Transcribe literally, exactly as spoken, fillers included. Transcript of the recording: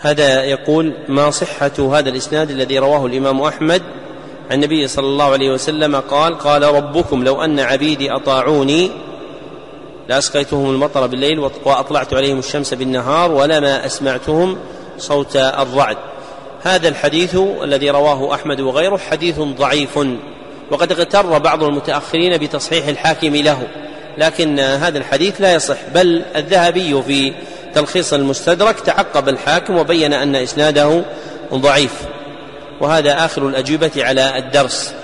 هذا يقول: ما صحة هذا الإسناد الذي رواه الإمام أحمد عن النبي صلى الله عليه وسلم قال: قال ربكم لو أن عبيدي أطاعوني لأسقيتهم المطر بالليل وأطلعت عليهم الشمس بالنهار ولما أسمعتهم صوت الرعد. هذا الحديث الذي رواه أحمد وغيره حديث ضعيف، وقد اغتر بعض المتأخرين بتصحيح الحاكم له، لكن هذا الحديث لا يصح، بل الذهبي في تلخيص المستدرك تعقب الحاكم وبين أن إسناده ضعيف. وهذا آخر الأجوبة على الدرس.